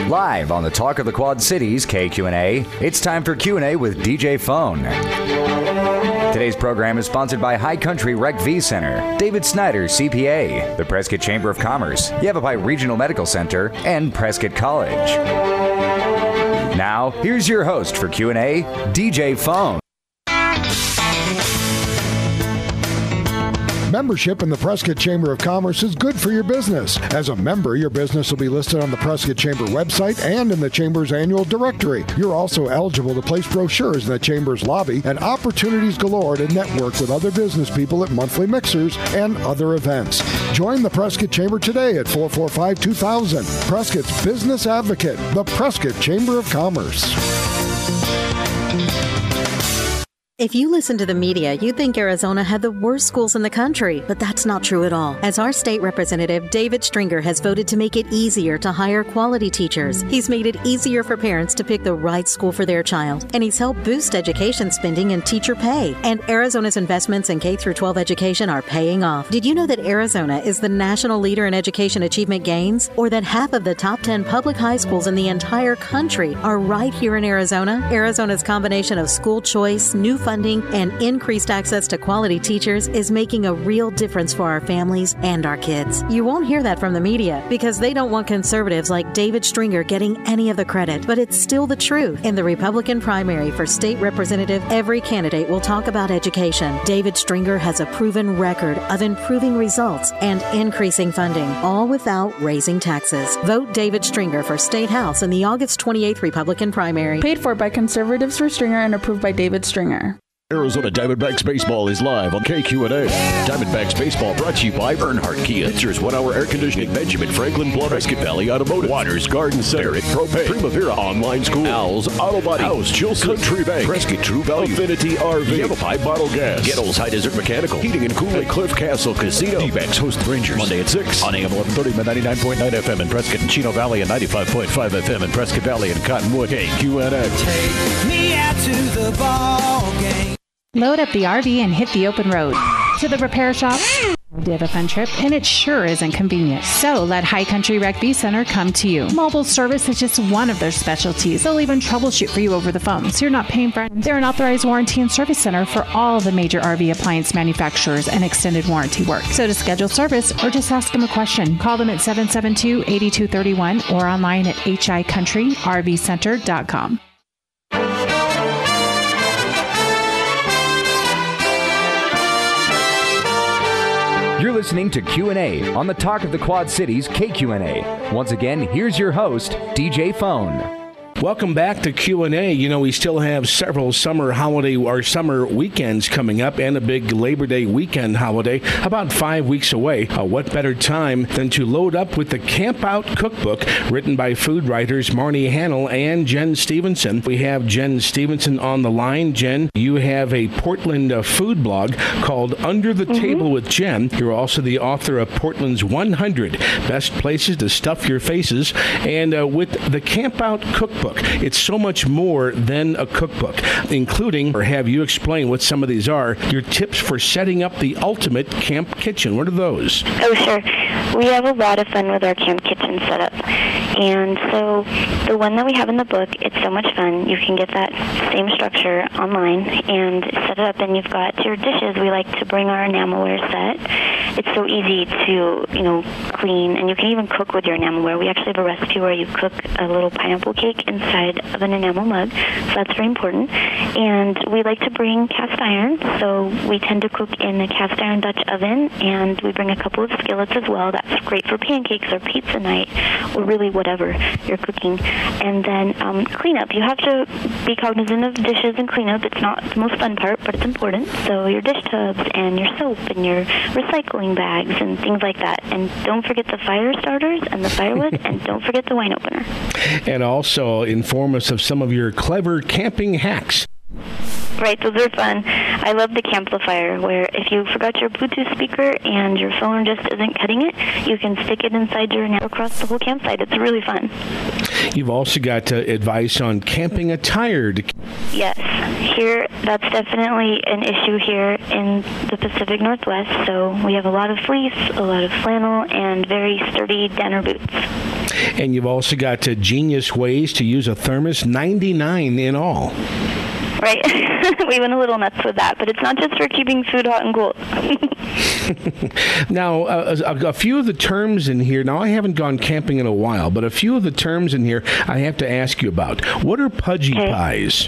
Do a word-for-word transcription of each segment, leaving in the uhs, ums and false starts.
Live on the Talk of the Quad Cities, K Q and A, it's time for Q and A with D J Phone. Today's program is sponsored by High Country Rec V Center, David Snyder, C P A, the Prescott Chamber of Commerce, Yavapai Regional Medical Center, and Prescott College. Now, here's your host for Q and A, D J Phone. Membership in the Prescott Chamber of Commerce is good for your business. As a member, your business will be listed on the Prescott Chamber website and in the Chamber's annual directory. You're also eligible to place brochures in the Chamber's lobby and opportunities galore to network with other business people at monthly mixers and other events. Join the Prescott Chamber today at four four five, two thousand. Prescott's Business Advocate, the Prescott Chamber of Commerce. If you listen to the media, you'd think Arizona had the worst schools in the country, but that's not true at all. As our state representative, David Stringer, has voted to make it easier to hire quality teachers. He's made it easier for parents to pick the right school for their child, and he's helped boost education spending and teacher pay. And Arizona's investments in K through twelve education are paying off. Did you know that Arizona is the national leader in education achievement gains? Or that half of the top ten public high schools in the entire country are right here in Arizona? Arizona's combination of school choice, new funding, and increased access to quality teachers is making a real difference for our families and our kids. You won't hear that from the media because they don't want conservatives like David Stringer getting any of the credit, but it's still the truth. In the Republican primary for state representative, every candidate will talk about education. David Stringer has a proven record of improving results and increasing funding, all without raising taxes. Vote David Stringer for State House in the August twenty-eighth Republican primary. Paid for by Conservatives for Stringer and approved by David Stringer. Arizona Diamondbacks Baseball is live on K Q and A. Diamondbacks Baseball brought to you by Earnhardt Kia, Pitzer's one-hour air conditioning, Benjamin Franklin Plumbing, Prescott Valley Automotive, Waters Garden Center, Barrett Propane, Primavera Online School, Owls Auto Body, House Chilson, Country Bank, Prescott True Value, Affinity R V, Yavapai Bottle Gas, Gettles High Desert Mechanical, Heating and Cooling, Cliff Castle Casino. D-backs host the Rangers Monday at six on A M eleven thirty, ninety-nine point nine F M in Prescott and Chino Valley, and ninety-five point five F M in Prescott Valley and Cottonwood. K Q and A. Take me out to the ball game. Load up the R V and hit the open road. To the repair shop. We have a fun trip, and it sure isn't convenient. So let High Country Rec V Center come to you. Mobile service is just one of their specialties. They'll even troubleshoot for you over the phone, so you're not paying for it. They're an authorized warranty and service center for all the major R V appliance manufacturers and extended warranty work. So to schedule service or just ask them a question, call them at seven seven two, eight two three one or online at h i country r v center dot com. You're listening to Q and A on the Talk of the Quad Cities, K Q and A. Once again, here's your host, D J Phone. Welcome back to Q and A. You know, we still have several summer holiday or summer weekends coming up and a big Labor Day weekend holiday about five weeks away. Uh, what better time than to load up with the Camp Out Cookbook written by food writers Marnie Hannell and Jen Stevenson. We have Jen Stevenson on the line. Jen, you have a Portland uh, food blog called Under the mm-hmm. Table with Jen. You're also the author of Portland's one hundred Best Places to Stuff Your Faces. And uh, with the Camp Out Cookbook, it's so much more than a cookbook, including, or have you explain what some of these are, your tips for setting up the ultimate camp kitchen. What are those? Oh, sure. We have a lot of fun with our camp kitchen setup. And so the one that we have in the book, it's so much fun. You can get that same structure online and set it up, and you've got your dishes. We like to bring our enamelware set. It's so easy to, you know, clean, and you can even cook with your enamelware. We actually have a recipe where you cook a little pineapple cake inside of an enamel mug, so that's very important. And we like to bring cast iron, so we tend to cook in a cast iron Dutch oven, and we bring a couple of skillets as well. That's great for pancakes or pizza night, or really whatever you're cooking. And then um, cleanup. You have to be cognizant of dishes and cleanup. It's not the most fun part, but it's important. So your dish tubs and your soap and your recycling bags and things like that. And don't forget the fire starters and the firewood, and don't forget the wine opener. And also inform us of some of your clever camping hacks. Right, those are fun. I love the Camplifier, where if you forgot your Bluetooth speaker and your phone just isn't cutting it, you can stick it inside your net across the whole campsite. It's really fun. You've also got uh, advice on camping attire. To... Yes, here that's definitely an issue here in the Pacific Northwest. So we have a lot of fleece, a lot of flannel, and very sturdy Danner boots. And you've also got uh, genius ways to use a thermos, ninety-nine in all. Right. We went a little nuts with that, but it's not just for keeping food hot and cool. Now, uh, a, a few of the terms in here, now I haven't gone camping in a while, but a few of the terms in here I have to ask you about. What are pudgy okay. pies?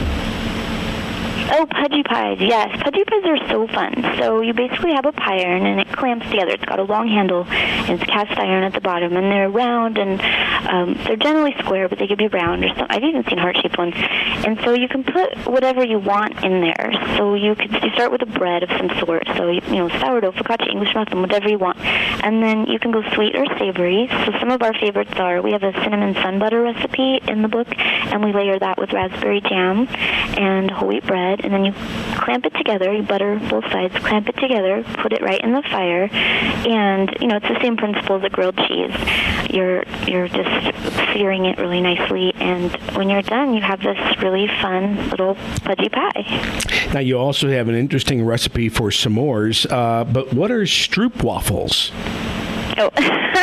Oh, pudgy pies, yes. Pudgy pies are so fun. So you basically have a pie iron, and it clamps together. It's got a long handle, and it's cast iron at the bottom, and they're round, and um, they're generally square, but they could be round. Or some, I've even seen heart-shaped ones. And so you can put whatever you want in there. So you could you start with a bread of some sort. So, you, you know, sourdough, focaccia, English muffin, whatever you want. And then you can go sweet or savory. So some of our favorites are, we have a cinnamon sun butter recipe in the book, and we layer that with raspberry jam and whole wheat bread. And then you clamp it together, you butter both sides, clamp it together, put it right in the fire, and, you know, it's the same principle as a grilled cheese. You're you're just searing it really nicely, and when you're done, you have this really fun little pudgy pie. Now, you also have an interesting recipe for s'mores, uh, but what are stroopwafels? Oh,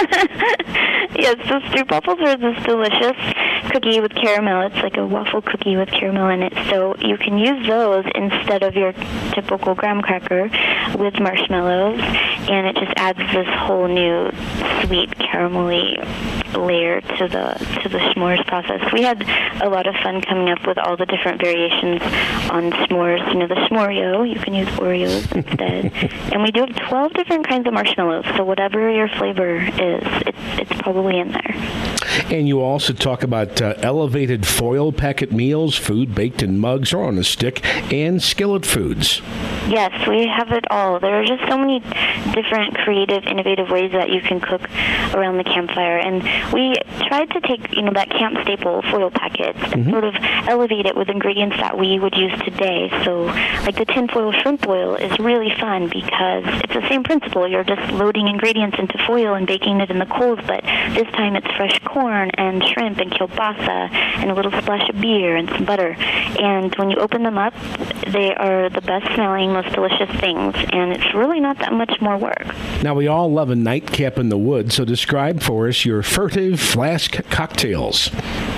yes, so stroopwafels are this delicious cookie with caramel. It's like a waffle cookie with caramel in it. So you can use those instead of your typical graham cracker with marshmallows, and it just adds this whole new sweet caramelly layer to the to the s'mores process. We had a lot of fun coming up with all the different variations on s'mores. You know, the s'moreo, you can use Oreos instead. And we do have twelve different kinds of marshmallows, so whatever your flavor is, it's it's probably in there. And you also talk about uh, elevated foil packet meals, food baked in mugs or on a stick, and skillet foods. Yes, we have it all. There are just so many different creative, innovative ways that you can cook around the campfire. And we tried to take, you know, that camp staple foil packets and mm-hmm. sort of elevate it with ingredients that we would use today. So, like the tinfoil shrimp oil is really fun because it's the same principle. You're just loading ingredients into foil and baking it in the coals, but this time it's fresh corn and shrimp and kielbasa and a little splash of beer and some butter. And when you open them up, they are the best smelling, most delicious things, and it's really not that much more work. Now, we all love a nightcap in the woods, so describe for us your furtive flask cocktails.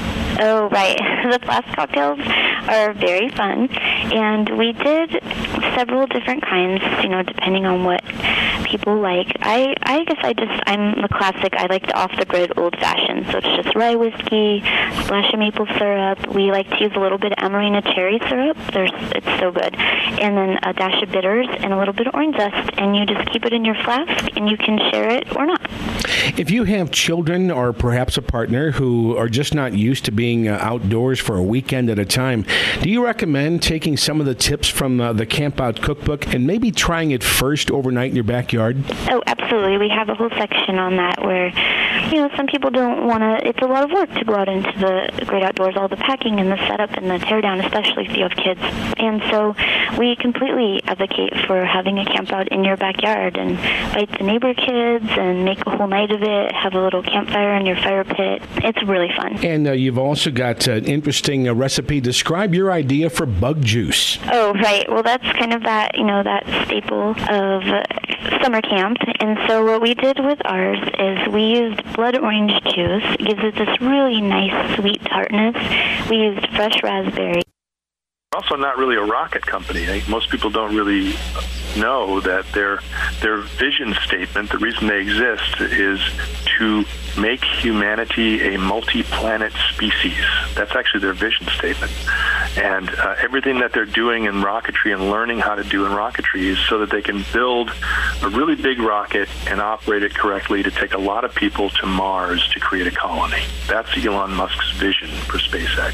Oh, right. The flask cocktails are very fun, and we did several different kinds, you know, depending on what people like. I, I guess I just, I'm the classic. I like the off-the-grid old-fashioned, so it's just rye whiskey, splash of maple syrup. We like to use a little bit of Amarena cherry syrup. There's, it's so good. And then a dash of bitters and a little bit of orange zest, and you just keep it in your flask, and you can share it or not. If you have children or perhaps a partner who are just not used to being uh, outdoors for a weekend at a time, do you recommend taking some of the tips from uh, the Camp Out Cookbook and maybe trying it first overnight in your backyard? Oh, absolutely. We have a whole section on that where, you know, some people don't want to, it's a lot of work to go out into the great outdoors, all the packing and the setup and the teardown, especially if you have kids. And so we completely advocate for having a camp out in your backyard and invite the neighbor kids and make a whole night of it, have a little campfire in your fire pit. It's really fun. And uh, you've also got an interesting uh, recipe. Describe your idea for bug juice. Oh, right. Well, that's kind of that, you know, that staple of uh, summer camp. And so what we did with ours is we used blood orange juice. It gives it this really nice sweet tartness. We used fresh raspberry. We're also not really a rocket company. I think most people don't really know that their their vision statement, the reason they exist, is to make humanity a multi-planet species. That's actually their vision statement. And uh, everything that they're doing in rocketry and learning how to do in rocketry is so that they can build a really big rocket and operate it correctly to take a lot of people to Mars to create a colony. That's Elon Musk's vision for SpaceX.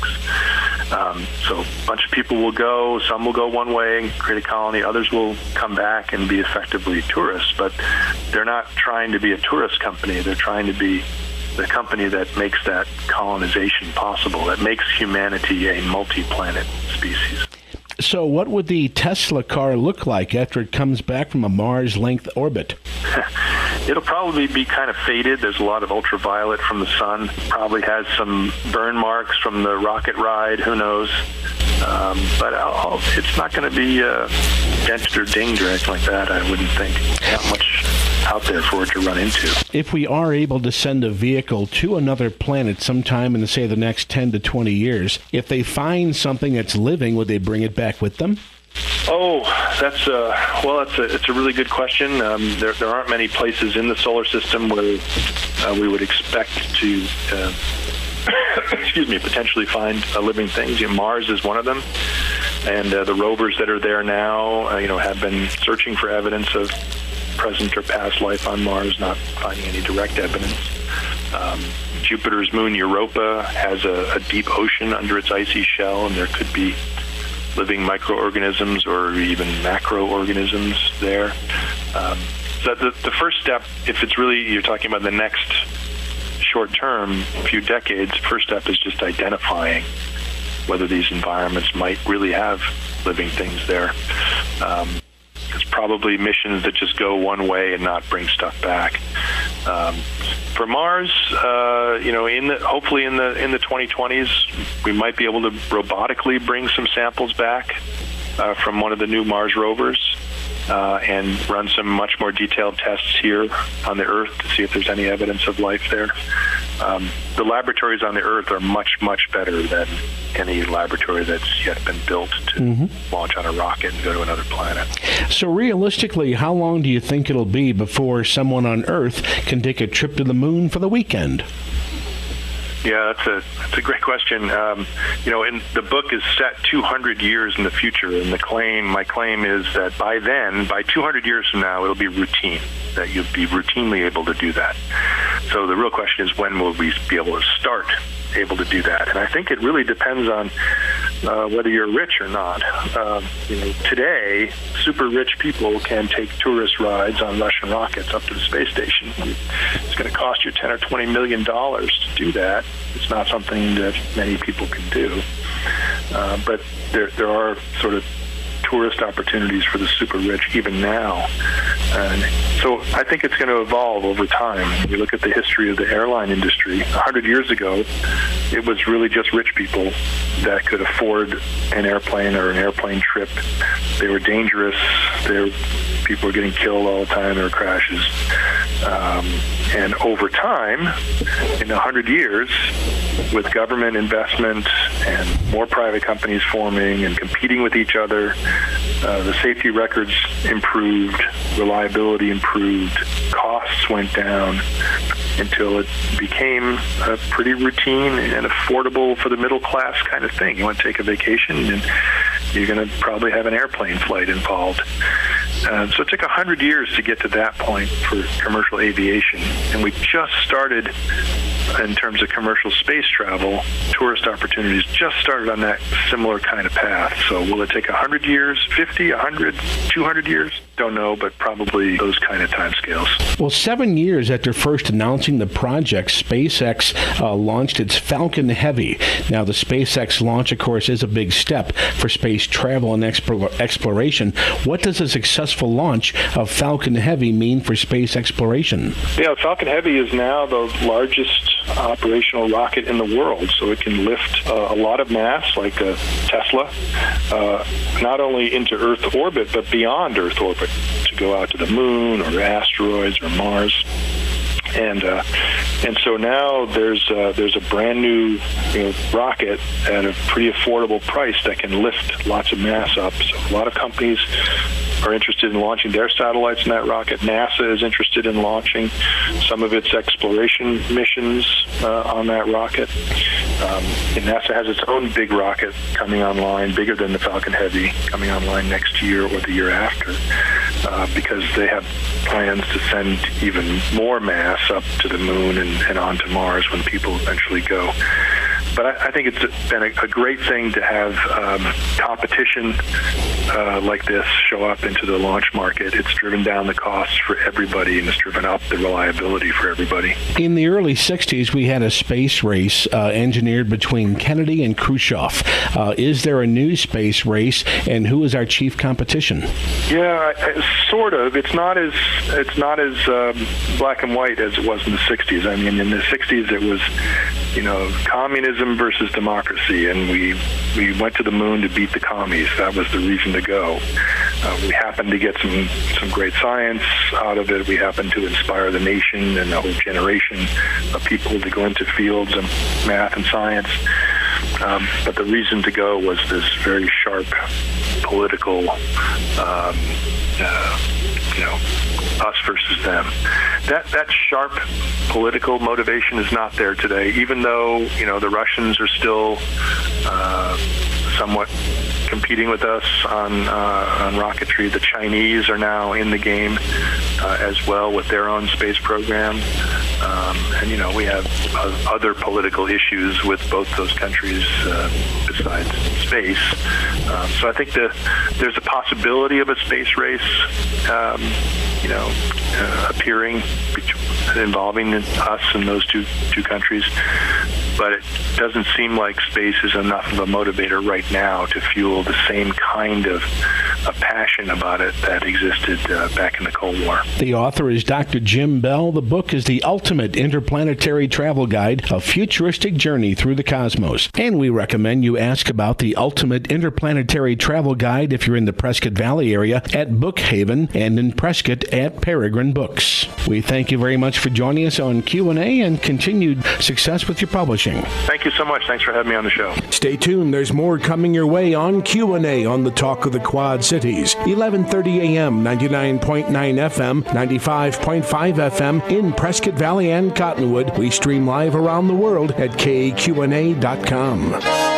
Um, so a bunch of people will go, some will go one way and create a colony, others will come back and be effectively tourists, but they're not trying to be a tourist company, they're trying to be the company that makes that colonization possible, that makes humanity a multi-planet species. So what would the Tesla car look like after it comes back from a Mars-length orbit? It'll probably be kind of faded. There's a lot of ultraviolet from the sun. Probably has some burn marks from the rocket ride. Who knows? Um, but I'll, it's not going to be uh, dented or dinged or anything like that, I wouldn't think. Not much out there for it to run into. If we are able to send a vehicle to another planet sometime in, say, the next ten to twenty years, if they find something that's living, would they bring it back with them? Oh, that's a, well, that's a, it's a really good question. Um, there, there aren't many places in the solar system where uh, we would expect to, uh, excuse me, potentially find uh, living things. You know, Mars is one of them, and uh, the rovers that are there now, uh, you know, have been searching for evidence of present or past life on Mars, not finding any direct evidence. Um, Jupiter's moon Europa has a, a deep ocean under its icy shell, and there could be living microorganisms or even macroorganisms there. Um, so the, the first step, if it's really, you're talking about the next short term, few decades, first step is just identifying whether these environments might really have living things there. Um, it's probably missions that just go one way and not bring stuff back. Um, for Mars, uh, you know, in the, hopefully in the in the twenty twenties, we might be able to robotically bring some samples back uh, from one of the new Mars rovers uh, and run some much more detailed tests here on the Earth to see if there's any evidence of life there. Um, the laboratories on the Earth are much, much better than any laboratory that's yet been built to mm-hmm. launch on a rocket and go to another planet. So realistically, how long do you think it'll be before someone on Earth can take a trip to the moon for the weekend? Yeah, that's a that's a great question. Um, you know, in the book is set two hundred years in the future, and the claim, my claim is that by then, by two hundred years from now, it'll be routine, that you'll be routinely able to do that. So the real question is, when will we be able to start able to do that? And I think it really depends on uh, whether you're rich or not. Um, you know, today, super rich people can take tourist rides on Russian rockets up to the space station. It's going to cost you ten or twenty million dollars to do that. It's not something that many people can do. Uh, but there, there are sort of tourist opportunities for the super rich even now. And so I think it's going to evolve over time. When you look at the history of the airline industry, one hundred years ago, it was really just rich people that could afford an airplane or an airplane trip. They were dangerous. They were, people were getting killed all the time. There were crashes. Um, and over time, in one hundred years, with government investment and more private companies forming and competing with each other, uh, the safety records improved, reliability improved, costs went down until it became a pretty routine and affordable for the middle class kind of thing. You want to take a vacation, and you're going to probably have an airplane flight involved. Uh, so it took one hundred years to get to that point for commercial aviation, and we just started in terms of commercial space travel. Tourist opportunities just started on that similar kind of path. So will it take one hundred years, fifty, one hundred, two hundred years? Don't know, but probably those kind of timescales. Well, seven years after first announcing the project, SpaceX uh, launched its Falcon Heavy. Now, the SpaceX launch, of course, is a big step for space travel and explore- exploration. What does a successful launch of Falcon Heavy mean for space exploration? Yeah, Falcon Heavy is now the largest operational rocket in the world, so it can lift uh, a lot of mass, like a Tesla, uh, not only into Earth orbit, but beyond Earth orbit, to go out to the moon or asteroids or Mars. And uh, and so now there's uh, there's a brand new you know, rocket at a pretty affordable price that can lift lots of mass up. So a lot of companies are interested in launching their satellites in that rocket. NASA is interested in launching some of its exploration missions uh, on that rocket. Um, and NASA has its own big rocket coming online, bigger than the Falcon Heavy, coming online next year or the year after, uh, because they have plans to send even more mass up to the moon and, and onto Mars when people eventually go. But I, I think it's been a, a great thing to have um, competition uh, like this show up into the launch market, it's driven down the costs for everybody, and it's driven up the reliability for everybody. In the early sixties, we had a space race uh, engineered between Kennedy and Khrushchev. Uh, is there a new space race, and who is our chief competition? Yeah, sort of. It's not as it's not as um, black and white as it was in the sixties. I mean, in the sixties, it was, you know, communism versus democracy, and we we went to the moon to beat the commies. That was the reason to go. Uh, we happened to get some some great science out of it. We happened to inspire the nation and a whole generation of people to go into fields of math and science. Um, but the reason to go was this very sharp political, um, uh, you know, us versus them. That that sharp political motivation is not there today, even though, you know, the Russians are still uh, somewhat competing with us on uh, on rocketry. The Chinese are now in the game uh, as well with their own space program. Um, and, you know, we have uh, other political issues with both those countries uh, besides space. Um, so I think the, there's a possibility of a space race, um, you know, uh, appearing, involving us and those two two countries. But it doesn't seem like space is enough of a motivator right now to fuel the same kind of, of passion about it that existed uh, back in the Cold War. The author is Doctor Jim Bell. The book is The Ultimate Interplanetary Travel Guide, A Futuristic Journey Through the Cosmos. And we recommend you ask about The Ultimate Interplanetary Travel Guide if you're in the Prescott Valley area at Bookhaven and in Prescott at Peregrine Books. We thank you very much for joining us on Q and A and continued success with your publishing. Thank you so much. Thanks for having me on the show. Stay tuned. There's more coming your way on Q and A on the Talk of the Quad Cities. eleven thirty a.m., ninety-nine point nine F M, ninety-five point five F M in Prescott Valley and Cottonwood. We stream live around the world at K Q N A dot com.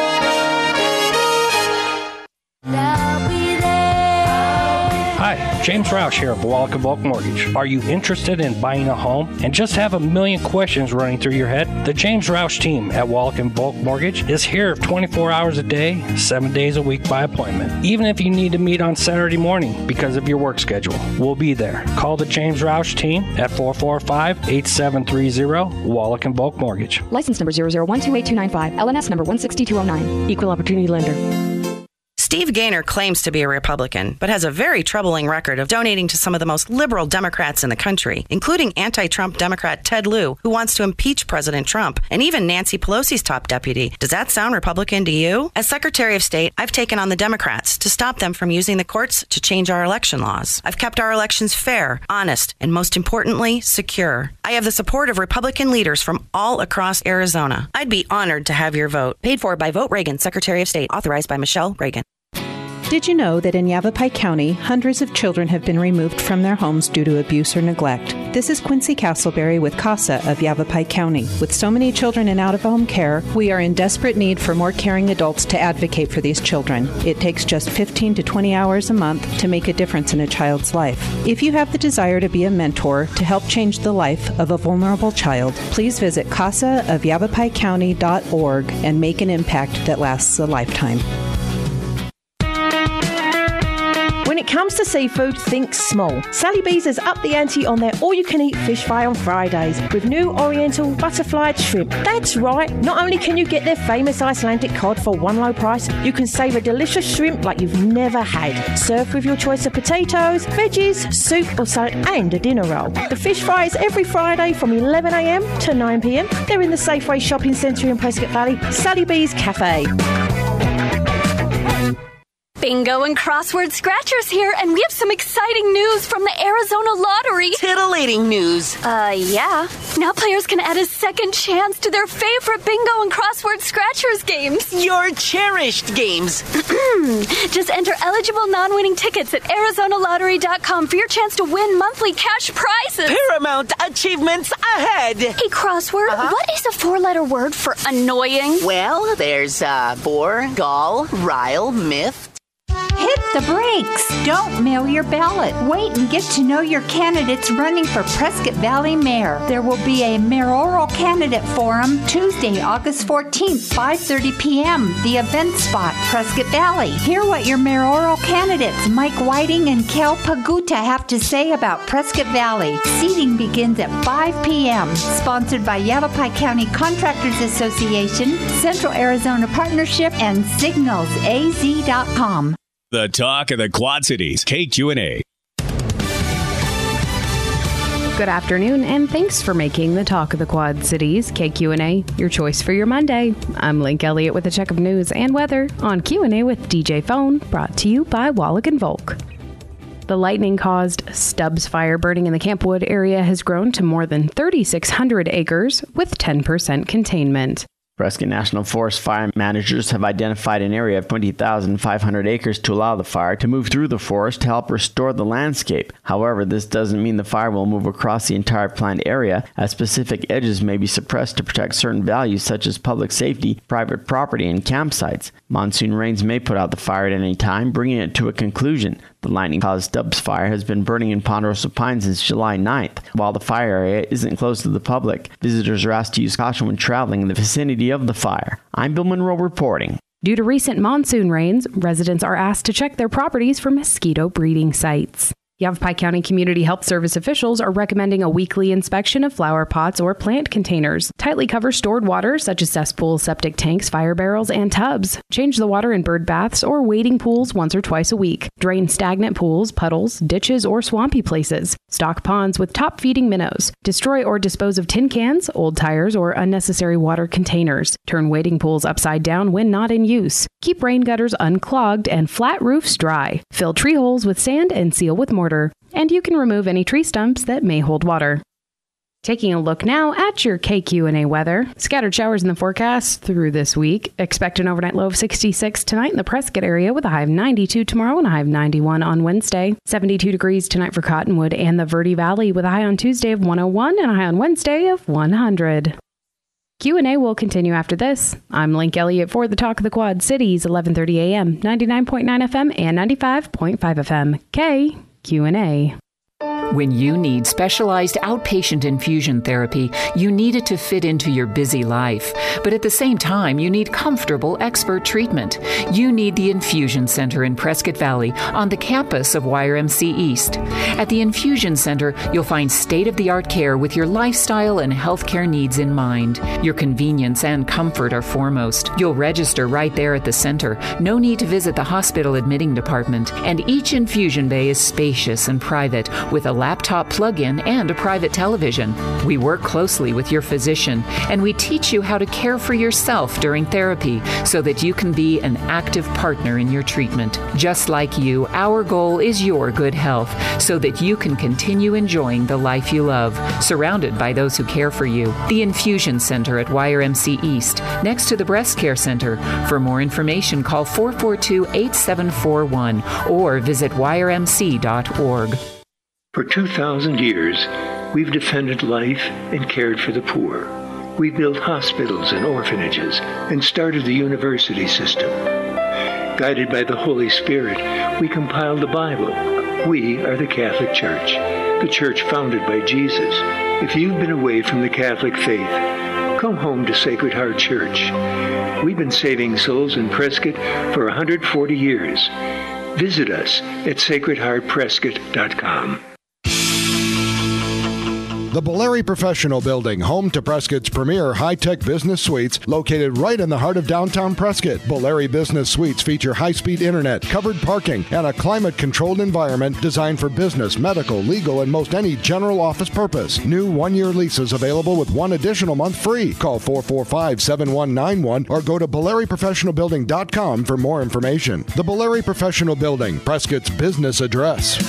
Hi, James Roush here of Wallach and Bulk Mortgage. Are you interested in buying a home and just have a million questions running through your head? The James Roush team at Wallach and Bulk Mortgage is here twenty-four hours a day, seven days a week by appointment. Even if you need to meet on Saturday morning because of your work schedule, we'll be there. Call the James Roush team at four four five, eight seven three zero, Wallach and Bulk Mortgage. License number zero zero one two eight two nine five, L N S number one six two zero nine. Equal Opportunity Lender. Steve Gaynor claims to be a Republican, but has a very troubling record of donating to some of the most liberal Democrats in the country, including anti-Trump Democrat Ted Lieu, who wants to impeach President Trump, and even Nancy Pelosi's top deputy. Does that sound Republican to you? As Secretary of State, I've taken on the Democrats to stop them from using the courts to change our election laws. I've kept our elections fair, honest, and most importantly, secure. I have the support of Republican leaders from all across Arizona. I'd be honored to have your vote. Paid for by Vote Reagan, Secretary of State, authorized by Michelle Reagan. Did you know that in Yavapai County, hundreds of children have been removed from their homes due to abuse or neglect? This is Quincy Castleberry with CASA of Yavapai County. With so many children in out-of-home care, we are in desperate need for more caring adults to advocate for these children. It takes just fifteen to twenty hours a month to make a difference in a child's life. If you have the desire to be a mentor to help change the life of a vulnerable child, please visit casa of yavapai county dot org and make an impact that lasts a lifetime. When it comes to seafood, think small. Sally B's has upped the ante on their all-you-can-eat fish fry on Fridays with new Oriental butterflied shrimp. That's right, not only can you get their famous Icelandic cod for one low price, you can save a delicious shrimp like you've never had. Served with your choice of potatoes, veggies, soup or salad and a dinner roll. The fish fry is every Friday from eleven a.m. to nine p.m. They're in the Safeway Shopping Centre in Prescott Valley, Sally B's Cafe. Bingo and crossword scratchers here, and we have some exciting news from the Arizona Lottery. Titillating news. Uh, yeah. Now players can add a second chance to their favorite bingo and crossword scratchers games. Your cherished games. Just enter eligible non-winning tickets at arizona lottery dot com for your chance to win monthly cash prizes. Paramount achievements ahead. Hey, crossword, uh-huh. What is a four-letter word for annoying? Well, there's uh, bore, gall, rile, myth. Hit the brakes. Don't mail your ballot. Wait and get to know your candidates running for Prescott Valley Mayor. There will be a mayoral candidate forum Tuesday, August fourteenth, five thirty p.m. The event spot, Prescott Valley. Hear what your mayoral candidates, Mike Whiting and Cal Paguta, have to say about Prescott Valley. Seating begins at five p.m. Sponsored by Yavapai County Contractors Association, Central Arizona Partnership, and Signals A Z dot com. The talk of the Quad Cities, K Q N A. Good afternoon, and thanks for making the talk of the Quad Cities, K Q N A, your choice for your Monday. I'm Link Elliott with a check of news and weather on Q and A with D J Phone, brought to you by Wallach and Volk. The lightning-caused Stubbs fire burning in the Campwood area has grown to more than thirty-six hundred acres with ten percent containment. Prescott National Forest fire managers have identified an area of twenty thousand five hundred acres to allow the fire to move through the forest to help restore the landscape. However, this doesn't mean the fire will move across the entire planned area, as specific edges may be suppressed to protect certain values such as public safety, private property, and campsites. Monsoon rains may put out the fire at any time, bringing it to a conclusion. The lightning-caused Stubbs fire has been burning in Ponderosa Pines since July ninth. While the fire area isn't closed to the public, visitors are asked to use caution when traveling in the vicinity of the fire. I'm Bill Monroe reporting. Due to recent monsoon rains, residents are asked to check their properties for mosquito breeding sites. Yavapai County Community Health Service officials are recommending a weekly inspection of flower pots or plant containers. Tightly cover stored water, such as cesspools, septic tanks, fire barrels, and tubs. Change the water in bird baths or wading pools once or twice a week. Drain stagnant pools, puddles, ditches, or swampy places. Stock ponds with top-feeding minnows. Destroy or dispose of tin cans, old tires, or unnecessary water containers. Turn wading pools upside down when not in use. Keep rain gutters unclogged and flat roofs dry. Fill tree holes with sand and seal with mortar. And you can remove any tree stumps that may hold water. Taking a look now at your K Q and A weather. Scattered showers in the forecast through this week. Expect an overnight low of sixty-six tonight in the Prescott area with a high of ninety-two tomorrow and a high of ninety-one on Wednesday. seventy-two degrees tonight for Cottonwood and the Verde Valley with a high on Tuesday of one oh one and a high on Wednesday of one hundred. Q and A will continue after this. I'm Link Elliott for the Talk of the Quad Cities, eleven thirty a.m., ninety-nine point nine F M and ninety-five point five F M. K Q and A. When you need specialized outpatient infusion therapy, you need it to fit into your busy life. But at the same time, you need comfortable expert treatment. You need the Infusion Center in Prescott Valley on the campus of Y R M C East. At the Infusion Center, you'll find state-of-the-art care with your lifestyle and healthcare needs in mind. Your convenience and comfort are foremost. You'll register right there at the center. No need to visit the hospital admitting department. And each infusion bay is spacious and private with a laptop plug-in and a private television. We work closely with your physician, and we teach you how to care for yourself during therapy so that you can be an active partner in your treatment. Just like you, our goal is your good health so that you can continue enjoying the life you love, surrounded by those who care for you. The Infusion Center at Y R M C East, next to the Breast Care Center. For more information, call four four two, eight seven four one or visit Y R M C dot org. For two thousand years, we've defended life and cared for the poor. We built hospitals and orphanages and started the university system. Guided by the Holy Spirit, we compiled the Bible. We are the Catholic Church, the church founded by Jesus. If you've been away from the Catholic faith, come home to Sacred Heart Church. We've been saving souls in Prescott for one hundred forty years. Visit us at sacred heart prescott dot com. The Boleri Professional Building, home to Prescott's premier high-tech business suites, located right in the heart of downtown Prescott. Boleri Business Suites feature high-speed internet, covered parking, and a climate-controlled environment designed for business, medical, legal, and most any general office purpose. New one-year leases available with one additional month free. Call four four five, seven one nine one or go to boleri professional building dot com for more information. The Boleri Professional Building, Prescott's business address.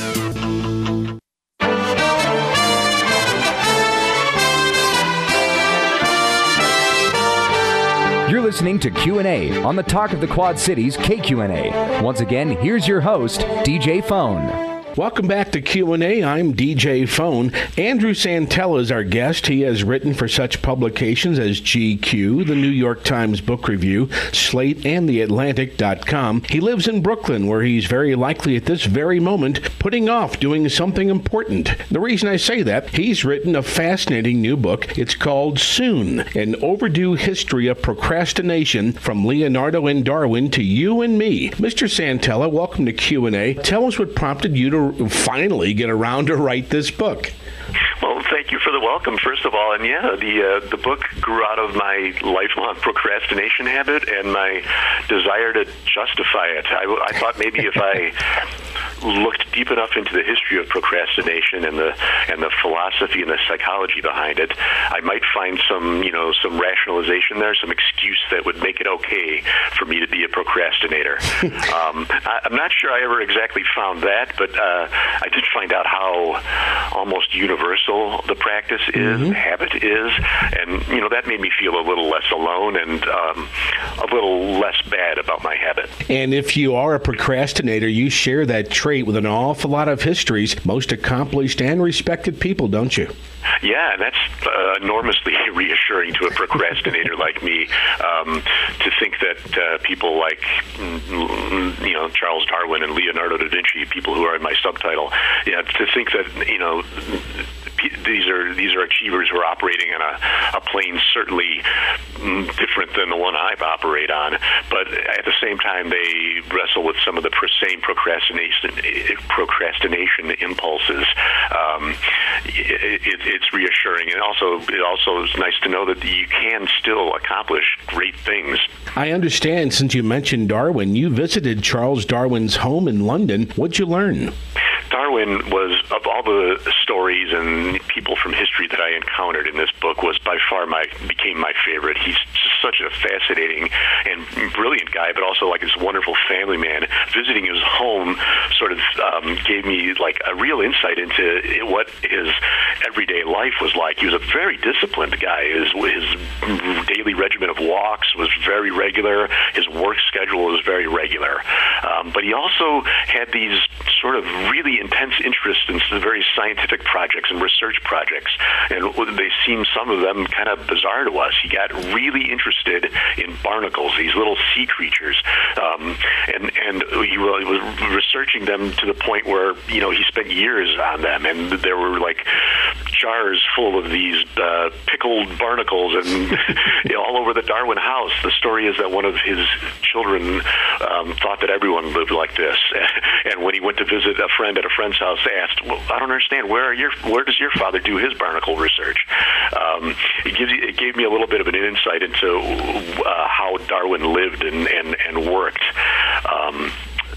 You're listening to Q and A on the Talk of the Quad Cities, K Q and A. Once again, here's your host, D J Phone. Welcome back to Q and A. I'm D J Phone. Andrew Santella is our guest. He has written for such publications as G Q, the New York Times Book Review, Slate, and the Atlantic dot com. He lives in Brooklyn, where he's very likely at this very moment putting off doing something important. The reason I say that, he's written a fascinating new book. It's called Soon, An Overdue History of Procrastination from Leonardo and Darwin to You and Me. Mister Santella, welcome to Q and A. Tell us what prompted you to finally get around to write this book. Well, thank you for the welcome, first of all. And yeah, the uh, the book grew out of my lifelong procrastination habit and my desire to justify it. I, I thought maybe if I looked deep enough into the history of procrastination and the and the philosophy and the psychology behind it, I might find some, you know, some rationalization there, some excuse that would make it okay for me to be a procrastinator. um, I, I'm not sure I ever exactly found that, but uh, I did find out how almost universal the practice is, mm-hmm. habit is, and you know that made me feel a little less alone and um, a little less bad about my habit. And if you are a procrastinator, you share that trait with an awful lot of history's most accomplished and respected people, don't you? Yeah, and that's uh, enormously reassuring to a procrastinator like me, um, to think that uh, people like, you know, Charles Darwin and Leonardo da Vinci, people who are in my subtitle, yeah, to think that, you know, these are these are achievers who are operating on a, a plane certainly different than the one I operate on, but at the same time they wrestle with some of the same procrastination procrastination impulses. Um, it, it, it's reassuring, and also it also is nice to know that you can still accomplish great things. I understand, since you mentioned Darwin, you visited Charles Darwin's home in London. What'd you learn? Darwin was, of all the stories and people from history that I encountered in this book, was by far my became my favorite. He's such a fascinating and brilliant guy, but also like this wonderful family man. Visiting his home sort of um, gave me like a real insight into what his everyday life was like. He was a very disciplined guy. His, his daily regimen of walks was very regular. His work schedule was very regular. Um, but he also had these sort of really intense interest in some very scientific projects and research projects, and they seem, some of them, kind of bizarre to us. He got really interested in barnacles, these little sea creatures, um, and and he was researching them to the point where, you know, he spent years on them, and there were like jars full of these uh, pickled barnacles and you know, all over the Darwin house. The story is that one of his children um, thought that everyone lived like this, and when he went to visit a friend at a friend's house, asked, well, I don't understand, where are your, where does your father do his barnacle research? Um, it, gives you, it gave me a little bit of an insight into uh, how Darwin lived and, and, and worked. Um,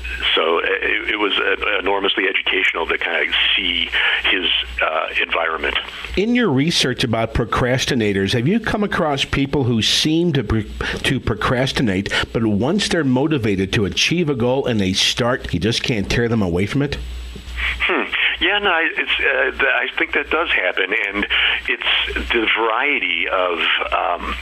so it, it was uh, enormously educational to kind of see his uh, environment. In your research about procrastinators, have you come across people who seem to pre- to procrastinate, but once they're motivated to achieve a goal and they start, you just can't tear them away from it? Hmm. Yeah, no, it's, uh, I think that does happen, and it's the variety of um,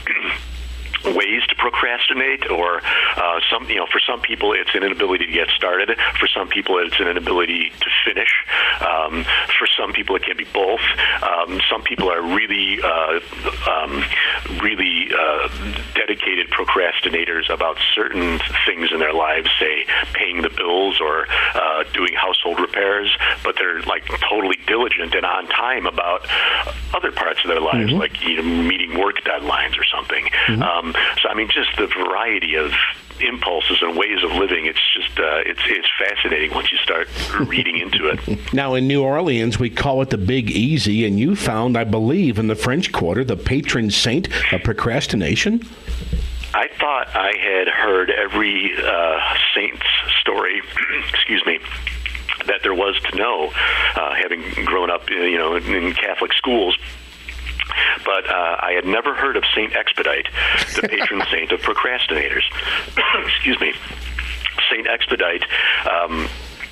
ways to procrastinate, or uh, some, you know, for some people it's an inability to get started. For some people it's an inability to finish. Um, for some people it can be both. Um, some people are really, uh, um, really uh, dedicated procrastinators about certain things in their lives, say paying the bills or uh, doing household repairs, but they're like totally diligent and on time about other parts of their lives, mm-hmm. like, you know, meeting work deadlines or something. Mm-hmm. Um, so, I mean, just the variety of impulses and ways of living, it's just, uh, it's, it's fascinating once you start reading into it. Now, in New Orleans, we call it the Big Easy, and you found, I believe, in the French Quarter, the patron saint of procrastination? I thought I had heard every uh, saint's story, excuse me, that there was to know, uh, having grown up, you know, in Catholic schools. But uh, I had never heard of Saint Expedite, the patron saint of procrastinators. Excuse me. Saint Expedite um,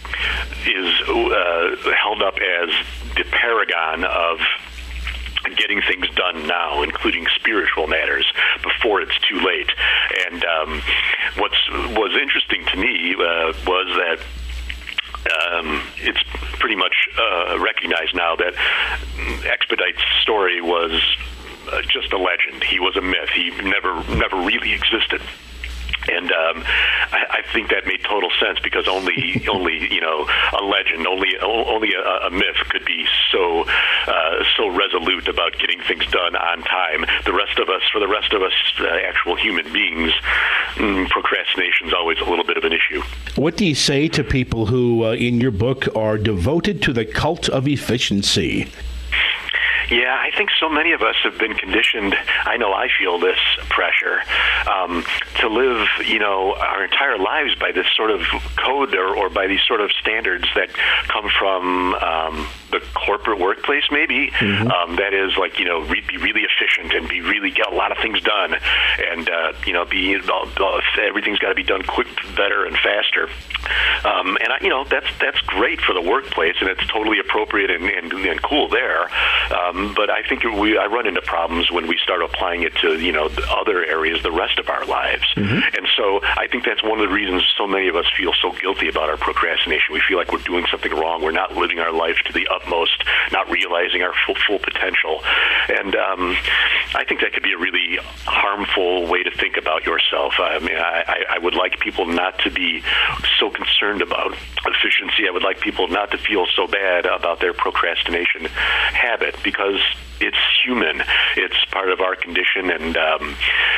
is uh, held up as the paragon of getting things done now, including spiritual matters, before it's too late. And um, what's was interesting to me uh, was that Um, it's pretty much uh, recognized now that Expedite's story was uh, just a legend. He was a myth. He never never really existed. And um, I, I think that made total sense because only, only you know, a legend, only only a, a myth could be so uh, so resolute about getting things done on time. The rest of us, for the rest of us, uh, actual human beings, mm, procrastination is always a little bit of an issue. What do you say to people who, uh, in your book, are devoted to the cult of efficiency? Yeah, I think so many of us have been conditioned, I know I feel this pressure, um, to live, you know, our entire lives by this sort of code or, or by these sort of standards that come from um, the corporate workplace, maybe. Mm-hmm. Um, that is like, you know, re- be really efficient and be really get a lot of things done and, uh, you know, be uh, everything's got to be done quick, better and faster. Um, and, I, you know, that's that's great for the workplace and it's totally appropriate and, and, and cool there. Um, But I think we, I run into problems when we start applying it to, you know, the other areas, the rest of our lives. Mm-hmm. And so I think that's one of the reasons so many of us feel so guilty about our procrastination. We feel like we're doing something wrong. We're not living our life to the utmost, not realizing our full, full potential. And um, I think that could be a really harmful way to think about yourself. I mean, I, I would like people not to be so concerned about efficiency. I would like people not to feel so bad about their procrastination habit because it's human. It's part of our condition, and um,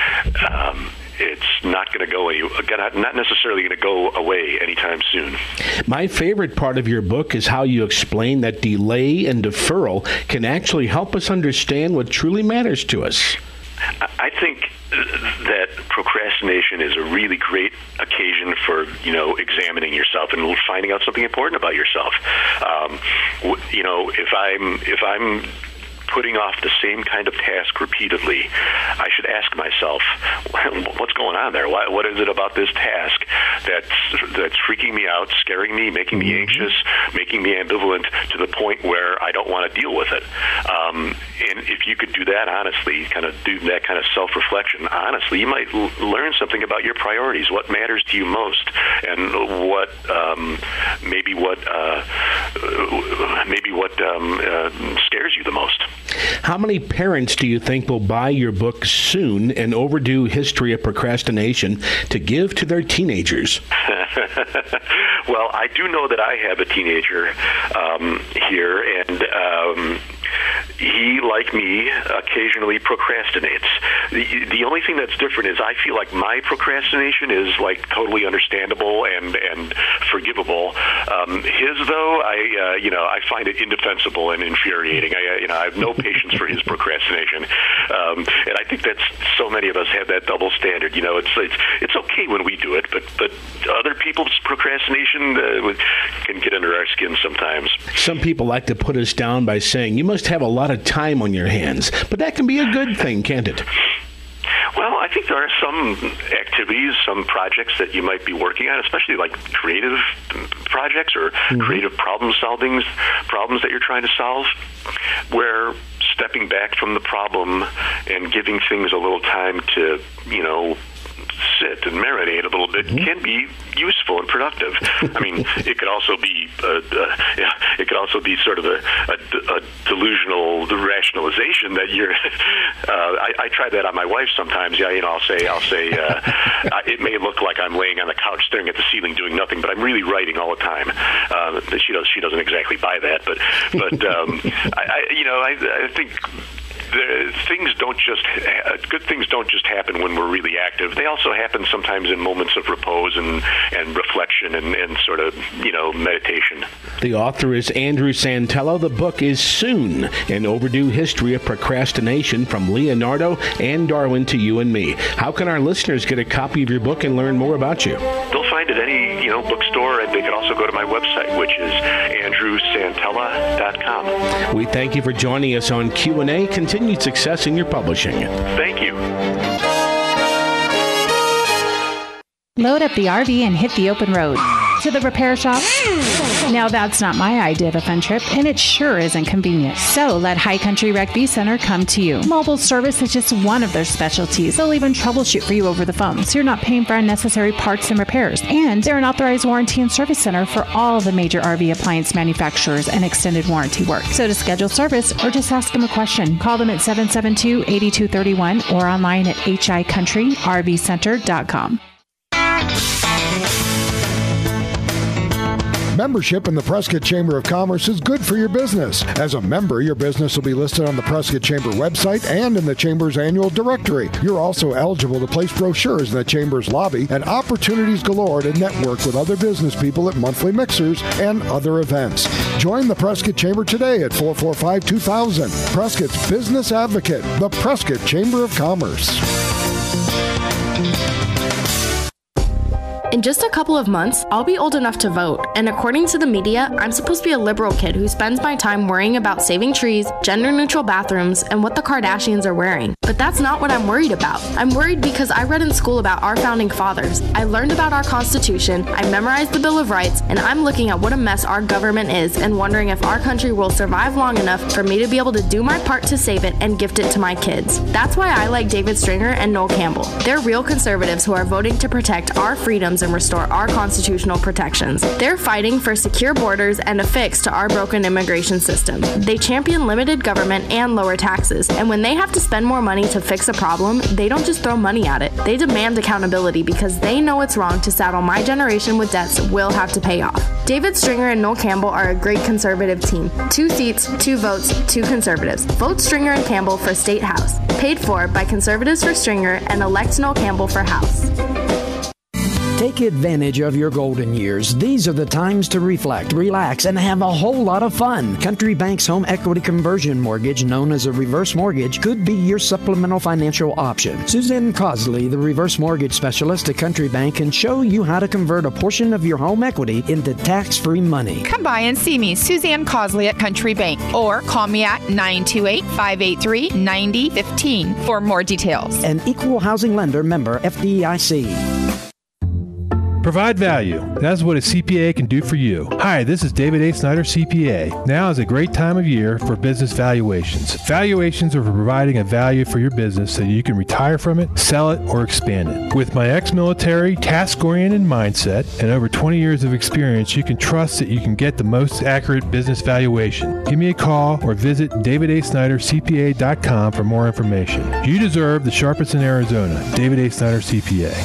um, it's not going to go any, not necessarily going to go away anytime soon. My favorite part of your book is how you explain that delay and deferral can actually help us understand what truly matters to us. I think that procrastination is a really great occasion for, you know, examining yourself and finding out something important about yourself. Um, you know, if I'm if I'm putting off the same kind of task repeatedly, I should ask myself, what's going on there? Why, what is it about this task that's that's freaking me out, scaring me, making me anxious, making me ambivalent to the point where I don't want to deal with it? Um, and if you could do that honestly, kind of do that kind of self-reflection honestly, you might l- learn something about your priorities, what matters to you most, and what um, maybe what uh, maybe what um, uh, scares you the most. How many parents do you think will buy your book soon, An Overdue History of Procrastination, to give to their teenagers? Well, I do know that I have a teenager um, here, and um, he, like me, occasionally procrastinates. The, the only thing that's different is I feel like my procrastination is like totally understandable and, and forgivable. Um, his, though, I uh, you know I find it indefensible and infuriating. I uh, you know I have no patience for his procrastination, um, and I think that's so many of us have that double standard. You know, it's it's it's okay when we do it, but but other people's procrastination uh, can get under our skin sometimes. Some people like to put us down by saying you must have a lot of time on your hands, but that can be a good thing, can't it? Well, I think there are some activities, some projects that you might be working on, especially like creative projects or mm-hmm. creative problem solvings, problems that you're trying to solve, where stepping back from the problem and giving things a little time to, you know, sit and marinate a little bit mm-hmm. can be useful and productive. I mean, it could also be uh, uh, yeah, it could also be sort of a, a, a delusional rationalization that you're. Uh, I, I try that on my wife sometimes. Yeah, you know, I'll say, I'll say, uh, it may look like I'm laying on the couch staring at the ceiling doing nothing, but I'm really writing all the time. Uh, she does. She doesn't exactly buy that, but but um, I, I, you know, I, I think. The things don't just uh, good things don't just happen when we're really active. They also happen sometimes in moments of repose and, and reflection and, and sort of, you know, meditation. The author is Andrew Santella. The book is Soon, An Overdue History of Procrastination, from Leonardo and Darwin to you and me. How can our listeners get a copy of your book and learn more about you? They'll find it at any, you know, bookstore, and they can also go to my website, which is andrew santella dot com. We thank you for joining us on Q and A. Continue success in your publishing. Thank you. Load up the R V and hit the open road. To the repair shop? Now that's not my idea of a fun trip, and it sure isn't convenient. So let High Country Rec V Center come to you. Mobile service is just one of their specialties. They'll even troubleshoot for you over the phone, so you're not paying for unnecessary parts and repairs. And they're an authorized warranty and service center for all the major R V appliance manufacturers and extended warranty work. So to schedule service or just ask them a question, call them at seven seven two, eight two three one or online at h i country r v center dot com. Membership in the Prescott Chamber of Commerce is good for your business. As a member, your business will be listed on the Prescott Chamber website and in the Chamber's annual directory. You're also eligible to place brochures in the Chamber's lobby and opportunities galore to network with other business people at monthly mixers and other events. Join the Prescott Chamber today at four four five, two thousand. Prescott's Business Advocate, the Prescott Chamber of Commerce. In just a couple of months, I'll be old enough to vote, and according to the media, I'm supposed to be a liberal kid who spends my time worrying about saving trees, gender-neutral bathrooms, and what the Kardashians are wearing. But that's not what I'm worried about. I'm worried because I read in school about our founding fathers. I learned about our Constitution, I memorized the Bill of Rights, and I'm looking at what a mess our government is and wondering if our country will survive long enough for me to be able to do my part to save it and gift it to my kids. That's why I like David Stringer and Noel Campbell. They're real conservatives who are voting to protect our freedoms and restore our constitutional protections. They're fighting for secure borders and a fix to our broken immigration system. They champion limited government and lower taxes, and when they have to spend more money to fix a problem, they don't just throw money at it. They demand accountability because they know it's wrong to saddle my generation with debts we'll have to pay off. David Stringer and Noel Campbell are a great conservative team. Two seats, two votes, two conservatives. Vote Stringer and Campbell for State House. Paid for by Conservatives for Stringer and elect Noel Campbell for House. Take advantage of your golden years. These are the times to reflect, relax, and have a whole lot of fun. Country Bank's home equity conversion mortgage, known as a reverse mortgage, could be your supplemental financial option. Suzanne Cosley, the reverse mortgage specialist at Country Bank, can show you how to convert a portion of your home equity into tax-free money. Come by and see me, Suzanne Cosley at Country Bank, or call me at nine two eight, five eight three, nine zero one five for more details. An equal housing lender, member F D I C. Provide value. That's what a C P A can do for you. Hi, this is David A. Snyder, C P A. Now is a great time of year for business valuations. Valuations are for providing a value for your business so you can retire from it, sell it, or expand it. With my ex-military, task-oriented mindset and over twenty years of experience, you can trust that you can get the most accurate business valuation. Give me a call or visit david a snyder c p a dot com for more information. You deserve the sharpest in Arizona. David A. Snyder, C P A.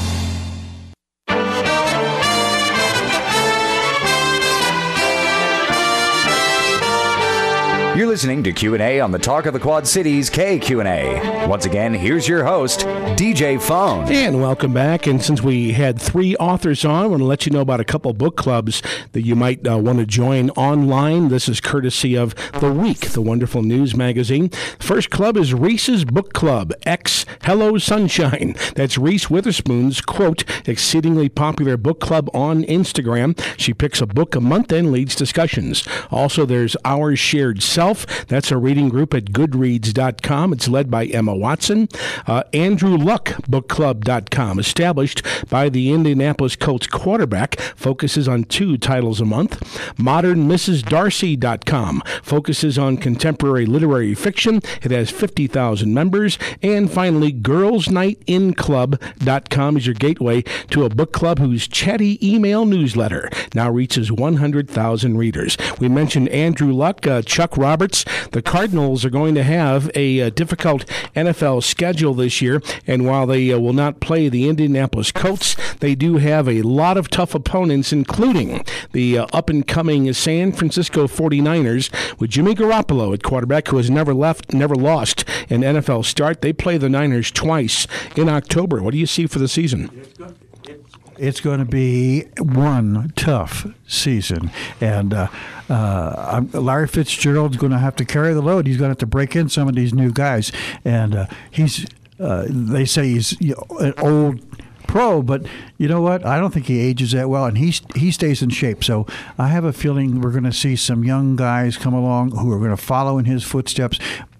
You're listening to Q and A on the Talk of the Quad Cities K Q and A. Once again, here's your host, D J Phone. And welcome back. And since we had three authors on, I want to let you know about a couple book clubs that you might uh, want to join online. This is courtesy of The Week, the wonderful news magazine. First club is Reese's Book Club, X Hello Sunshine. That's Reese Witherspoon's, quote, exceedingly popular book club on Instagram. She picks a book a month and leads discussions. Also, there's Our Shared Self. That's a reading group at goodreads dot com. It's led by Emma Watson. Uh, Andrew Luck book club dot com, established by the Indianapolis Colts quarterback, focuses on two titles a month. modern missus darcy dot com focuses on contemporary literary fiction. It has fifty thousand members. And finally, girls night in club dot com is your gateway to a book club whose chatty email newsletter now reaches one hundred thousand readers. We mentioned Andrew Luck, uh, Chuck Roberts. The Cardinals are going to have a uh, difficult N F L schedule this year, and while they uh, will not play the Indianapolis Colts, they do have a lot of tough opponents, including the uh, up-and-coming San Francisco forty-niners with Jimmy Garoppolo at quarterback, who has never left, never lost an N F L start. They play the Niners twice in October. What do you see for the season? It's going to be one tough season, and uh, uh, Larry Fitzgerald's going to have to carry the load. He's going to have to break in some of these new guys, and uh, he's. Uh, they say he's you know, an old pro, but you know what? I don't think he ages that well, and he he stays in shape. So I have a feeling we're going to see some young guys come along who are going to follow in his footsteps.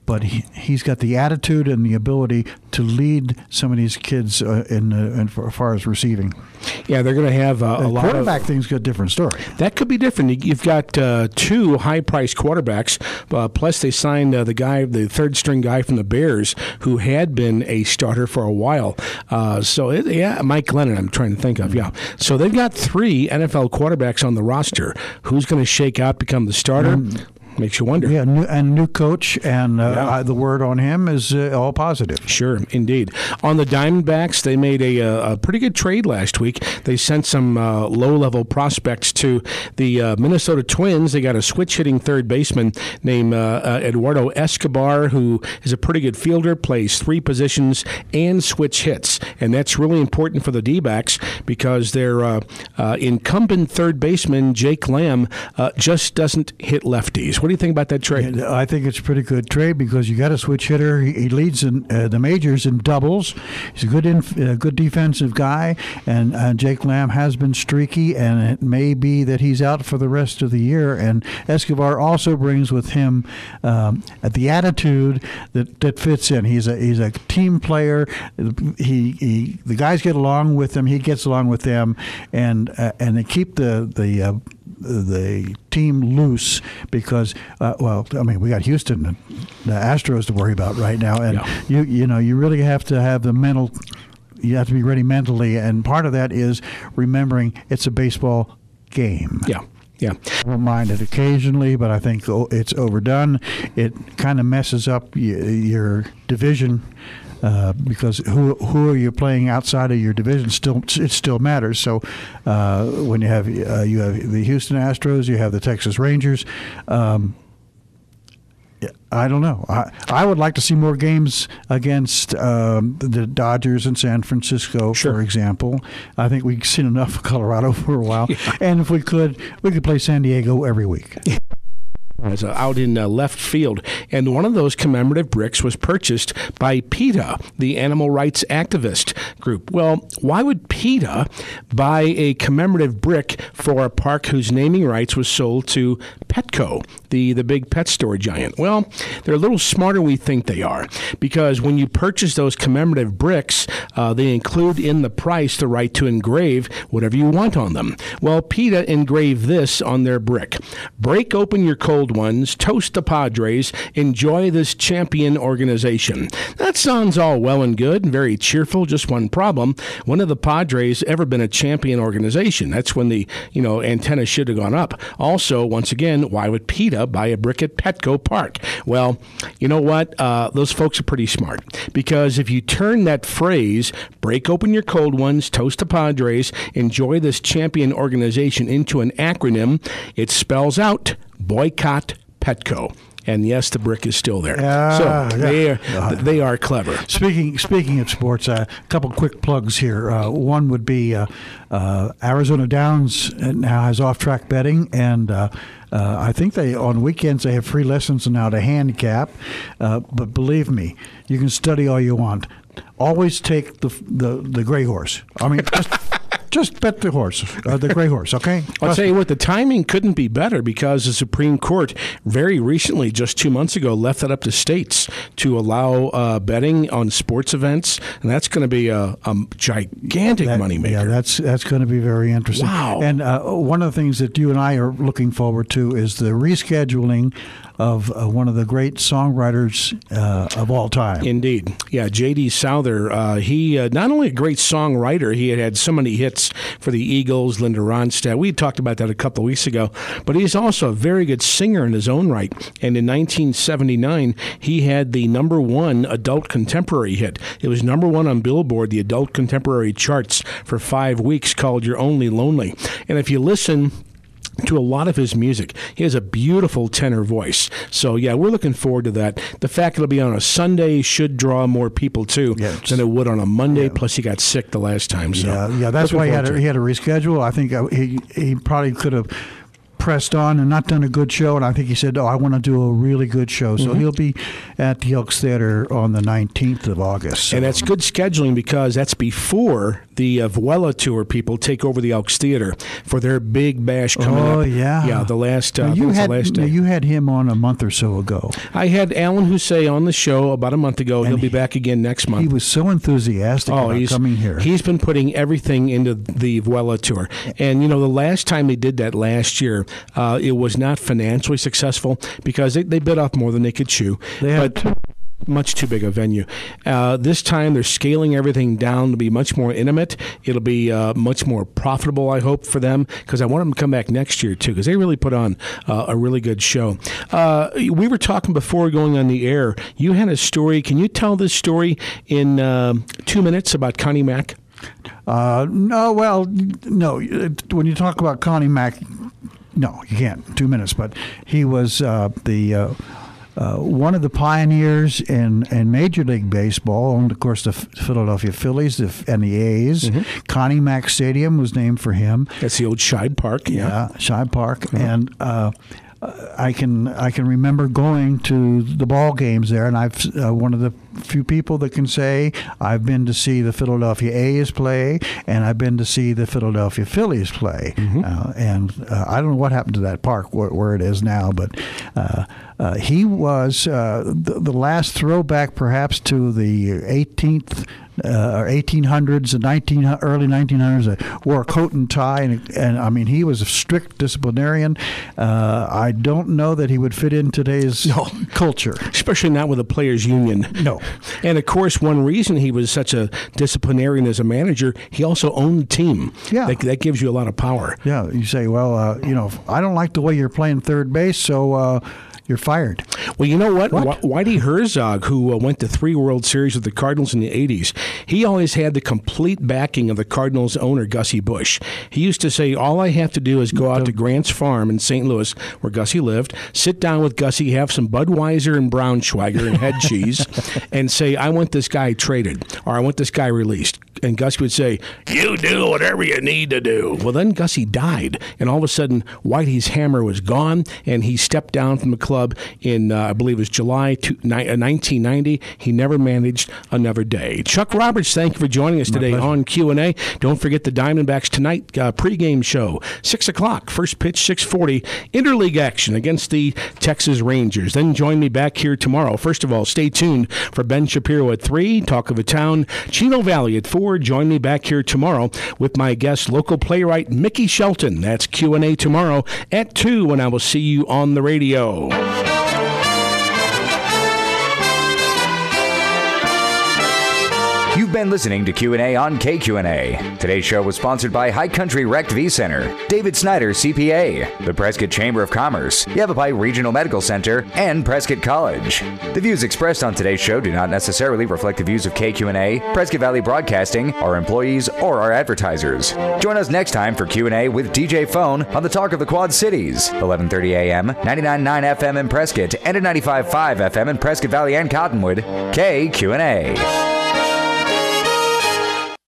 but he, he's got the attitude and the ability to lead some of these kids uh, in, uh, in for, as far as receiving. Yeah, they're going to have uh, the a lot of... quarterback thing's got a different story. That could be different. You've got uh, two high-priced quarterbacks, uh, plus they signed uh, the guy, the third-string guy from the Bears, who had been a starter for a while. Uh, so, it, yeah, Mike Glennon, I'm trying to think of, yeah. So they've got three N F L quarterbacks on the roster. Who's going to shake out, become the starter? Mm. Makes you wonder. Yeah, new, and new coach, and uh, yeah. uh, the word on him is uh, all positive. Sure, indeed. On the Diamondbacks, they made a, a pretty good trade last week. They sent some uh, low-level prospects to the uh, Minnesota Twins. They got a switch-hitting third baseman named uh, uh, Eduardo Escobar, who is a pretty good fielder, plays three positions, and switch hits. And that's really important for the D-backs because their uh, uh, incumbent third baseman, Jake Lamb, uh, just doesn't hit lefties. What do you think about that trade? I think it's a pretty good trade because you got a switch hitter. He, he leads in uh, the majors in doubles. He's a good, inf- uh, good defensive guy, and uh, Jake Lamb has been streaky, and it may be that he's out for the rest of the year. And Escobar also brings with him um, the attitude that, that fits in. He's a he's a team player. He, he the guys get along with him. He gets along with them, and uh, and they keep the the. Uh, the team loose because, uh, well, I mean, we got Houston and the Astros to worry about right now, and yeah. you you know you really have to have the mental. You have to be ready mentally, and part of that is remembering it's a baseball game. Yeah. Yeah. I don't mind it occasionally, but I think it's overdone. It kind of messes up your division. Uh, because who who are you playing outside of your division? Still, it still matters. So uh, when you have uh, you have the Houston Astros, you have the Texas Rangers. Um, I don't know. I, I would like to see more games against um, the Dodgers in San Francisco, sure. for example. I think we've seen enough of Colorado for a while, yeah. and if we could, we could play San Diego every week. As, uh, out in uh, left field. And one of those commemorative bricks was purchased by PETA, the animal rights activist group. Well, why would PETA buy a commemorative brick for a park whose naming rights was sold to Petco, the, the big pet store giant? Well, they're a little smarter than we think they are, because when you purchase those commemorative bricks, uh, they include in the price the right to engrave whatever you want on them. Well, PETA engraved this on their brick. Break open your cold ones, toast the Padres, enjoy this champion organization. That sounds all well and good and very cheerful. Just one problem. When have the Padres ever been a champion organization? That's when the, you know, antenna should have gone up. Also, once again, why would PETA buy a brick at Petco Park? Well, you know what? Uh, those folks are pretty smart, because if you turn that phrase, break open your cold ones, toast the Padres, enjoy this champion organization, into an acronym, it spells out boycott Petco. And yes, the brick is still there. Uh, so yeah. they are, uh, they are clever. Speaking speaking of sports, a uh, couple quick plugs here. Uh, one would be uh, uh, Arizona Downs now has off-track betting, and uh, uh, I think they on weekends they have free lessons now to handicap. Uh, but believe me, you can study all you want. Always take the the, the gray horse. I mean, just. Just bet the horse, uh, the gray horse, okay? I'll tell you what, the timing couldn't be better, because the Supreme Court very recently, just two months ago, left that up to states to allow uh, betting on sports events, and that's going to be a, a gigantic that, moneymaker. Yeah, that's that's going to be very interesting. Wow. And uh, one of the things that you and I are looking forward to is the rescheduling of uh, one of the great songwriters uh, of all time. Indeed. Yeah, J D. Souther, uh, he uh, not only a great songwriter, he had had so many hits for the Eagles, Linda Ronstadt. We talked about that a couple of weeks ago. But he's also a very good singer in his own right. And in nineteen seventy-nine, he had the number one adult contemporary hit. It was number one on Billboard, the adult contemporary charts, for five weeks, called You're Only Lonely. And if you listen to a lot of his music, he has a beautiful tenor voice. So, yeah, we're looking forward to that. The fact it'll be on a Sunday should draw more people, too, yeah, than it would on a Monday. Yeah. Plus, he got sick the last time. So yeah, yeah, that's why he had, a, he had to reschedule. I think he, he probably could have pressed on and not done a good show. And I think he said, oh, I want to do a really good show. So mm-hmm. he'll be at the Elks Theater on the nineteenth of August. So. And that's good scheduling because that's before the uh, Vuela Tour people take over the Elks Theater for their big bash coming oh, up. Oh, yeah. Yeah, the last, uh, now you had, the last day. You had him on a month or so ago. I had Alan Hussein on the show about a month ago. And He'll be back again next month. He was so enthusiastic oh, about he's, coming here. He's been putting everything into the Vuela Tour. And, you know, the last time they did that last year, uh, it was not financially successful because they, they bit off more than they could chew. They had but, much too big a venue. Uh, this time they're scaling everything down to be much more intimate. It'll be uh, much more profitable, I hope, for them because I want them to come back next year too because they really put on uh, a really good show. Uh, we were talking before going on the air. You had a story. Can you tell this story in uh, two minutes about Connie Mack? Uh, no, well, no. When you talk about Connie Mack, no, you can't. Two minutes. But he was uh, the... Uh, Uh, one of the pioneers in, in Major League Baseball, owned, of course, the Philadelphia Phillies and the A's. Mm-hmm. Connie Mack Stadium was named for him. That's the old Shibe Park. Yeah, yeah Shibe Park. Mm-hmm. And uh, I can I can remember going to the ball games there, and I've uh, one of the few people that can say I've been to see the Philadelphia A's play, and I've been to see the Philadelphia Phillies play. Mm-hmm. Uh, and uh, I don't know what happened to that park where, where it is now, but uh, uh, he was uh, the, the last throwback perhaps to the eighteenth Uh, or eighteen hundreds and nineteen early nineteen hundreds, uh, wore a coat and tie, and, and I mean he was a strict disciplinarian. Uh, I don't know that he would fit in today's no. culture, especially not with a players' union. No, and of course, one reason he was such a disciplinarian as a manager, he also owned the team. Yeah, that, that gives you a lot of power. Yeah, you say, well, uh, you know, I don't like the way you're playing third base, so. Uh, You're fired. Well, you know what? what? Whitey Herzog, who uh, went to three World Series with the Cardinals in the eighties, he always had the complete backing of the Cardinals owner, Gussie Busch. He used to say, all I have to do is go out to Grant's Farm in Saint Louis, where Gussie lived, sit down with Gussie, have some Budweiser and Braunschweiger and head cheese, and say, I want this guy traded, or I want this guy released. And Gussie would say, you do whatever you need to do. Well, then Gussie died, and all of a sudden, Whitey's hammer was gone, and he stepped down from the club in, uh, I believe it was July nineteen ninety. He never managed another day. Chuck Roberts, thank you for joining us today on Q and A. Don't forget the Diamondbacks tonight uh, pregame show, six o'clock, first pitch, six forty, interleague action against the Texas Rangers. Then join me back here tomorrow. First of all, stay tuned for Ben Shapiro at three, Talk of the Town, Chino Valley at four. Join me back here tomorrow with my guest, local playwright Mickey Shelton. That's Q and A tomorrow at two, and I will see you on the radio. You've been listening to Q and A on K Q and A. Today's show was sponsored by High Country Rec V Center, David Snyder C P A, the Prescott Chamber of Commerce, Yavapai Regional Medical Center, and Prescott College. The views expressed on today's show do not necessarily reflect the views of K Q and A, Prescott Valley Broadcasting, our employees, or our advertisers. Join us next time for Q and A with D J Phone on the Talk of the Quad Cities, eleven thirty a.m., ninety-nine point nine F M in Prescott, and at ninety-five point five F M in Prescott Valley and Cottonwood. K Q and A.